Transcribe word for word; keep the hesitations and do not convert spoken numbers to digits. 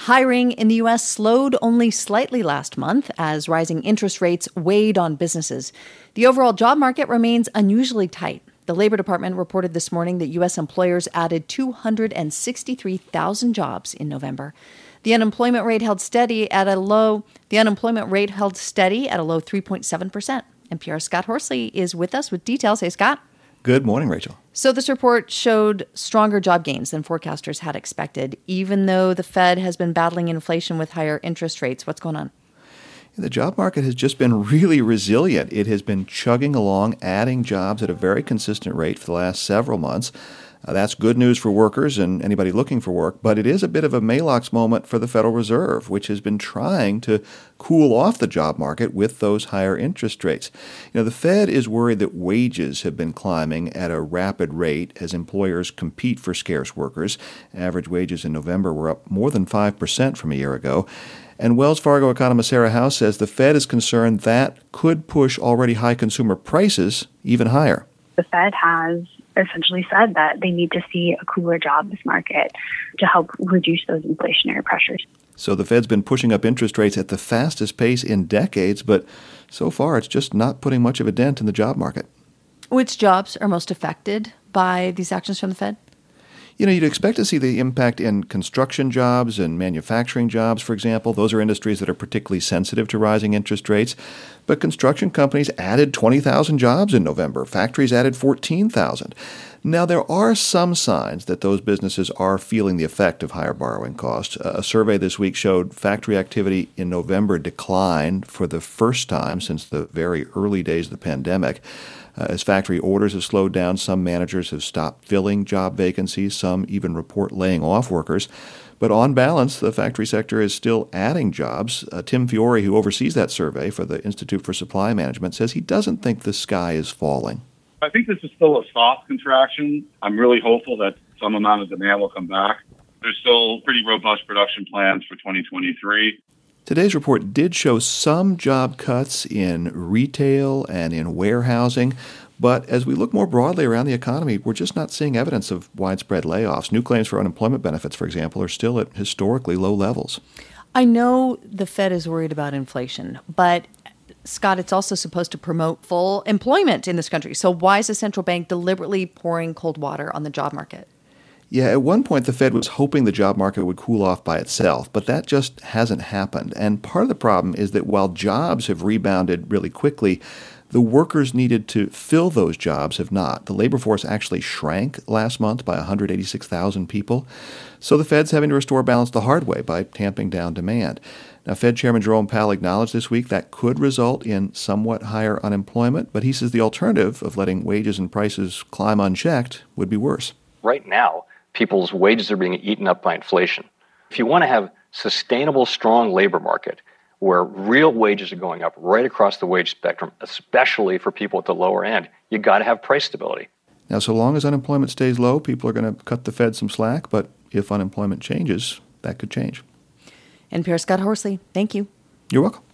Hiring in the U S slowed only slightly last month as rising interest rates weighed on businesses. The overall job market remains unusually tight. The Labor Department reported this morning that U S employers added two hundred sixty-three thousand jobs in November. The unemployment rate held steady at a low. The unemployment rate held steady at a low three point seven percent. N P R's Scott Horsley is with us with details. Hey, Scott. Good morning, Rachel. So this report showed stronger job gains than forecasters had expected, even though the Fed has been battling inflation with higher interest rates. What's going on? The job market has just been really resilient. It has been chugging along, adding jobs at a very consistent rate for the last several months. Uh, that's good news for workers and anybody looking for work, but it is a bit of a Maalox moment for the Federal Reserve, which has been trying to cool off the job market with those higher interest rates. You know, the Fed is worried that wages have been climbing at a rapid rate as employers compete for scarce workers. Average wages in November were up more than five percent from a year ago. And Wells Fargo economist Sarah House says the Fed is concerned that could push already high consumer prices even higher. The Fed has essentially said that they need to see a cooler jobs market to help reduce those inflationary pressures. So the Fed's been pushing up interest rates at the fastest pace in decades, but so far it's just not putting much of a dent in the job market. Which jobs are most affected by these actions from the Fed? You know, you'd expect to see the impact in construction jobs and manufacturing jobs, for example. Those are industries that are particularly sensitive to rising interest rates. But construction companies added twenty thousand jobs in November. Factories added fourteen thousand. Now, there are some signs that those businesses are feeling the effect of higher borrowing costs. A survey this week showed factory activity in November declined for the first time since the very early days of the pandemic. Uh, as factory orders have slowed down, some managers have stopped filling job vacancies. Some even report laying off workers. But on balance, the factory sector is still adding jobs. Uh, Tim Fiore, who oversees that survey for the Institute for Supply Management, says he doesn't think the sky is falling. I think this is still a soft contraction. I'm really hopeful that some amount of demand will come back. There's still pretty robust production plans for twenty twenty-three. Today's report did show some job cuts in retail and in warehousing, but as we look more broadly around the economy, we're just not seeing evidence of widespread layoffs. New claims for unemployment benefits, for example, are still at historically low levels. I know the Fed is worried about inflation, but Scott, it's also supposed to promote full employment in this country. So why is the central bank deliberately pouring cold water on the job market? Yeah, at one point the Fed was hoping the job market would cool off by itself, but that just hasn't happened. And part of the problem is that while jobs have rebounded really quickly, the workers needed to fill those jobs have not. The labor force actually shrank last month by one hundred eighty-six thousand people. So the Fed's having to restore balance the hard way by tamping down demand. Now, Fed Chairman Jerome Powell acknowledged this week that could result in somewhat higher unemployment, but he says the alternative of letting wages and prices climb unchecked would be worse. Right now, people's wages are being eaten up by inflation. If you want to have sustainable, strong labor market where real wages are going up right across the wage spectrum, especially for people at the lower end, you got to have price stability. Now, so long as unemployment stays low, people are going to cut the Fed some slack, but if unemployment changes, that could change. N P R's Scott Horsley, thank you. You're welcome.